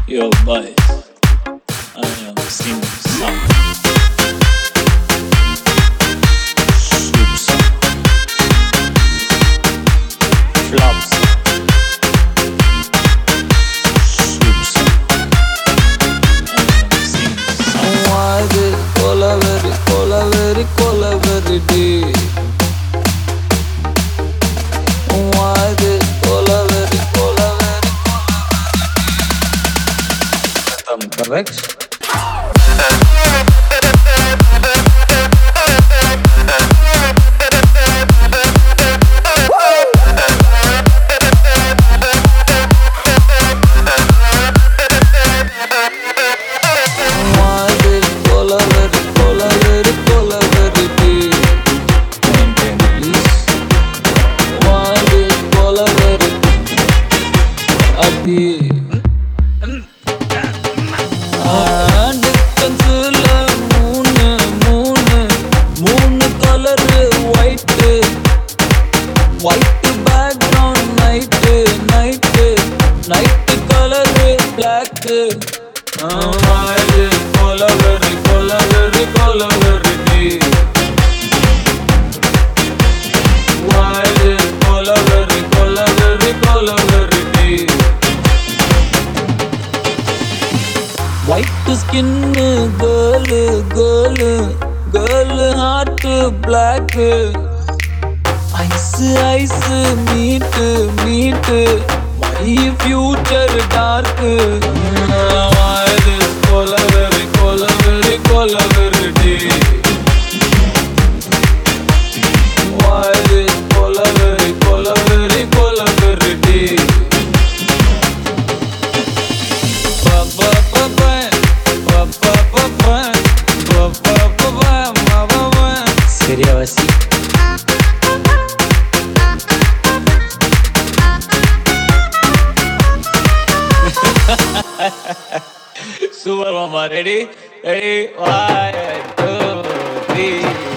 Your voice, I am singing song. Soup song. Flop song. Soup song. I am singing song. Why this colaveri day? Why this colaveri day? Correct? Why this colaveri day? Please. Why this colaveri day? டிஸ்டன்ஸ்ல மூணு colour white background night colour black கொலவெறி white skin girl heart black eyes meet my future dark கொலவெறி day கொலவெறி day சரியா வாசி Super mama, ready? 1, 2, 3.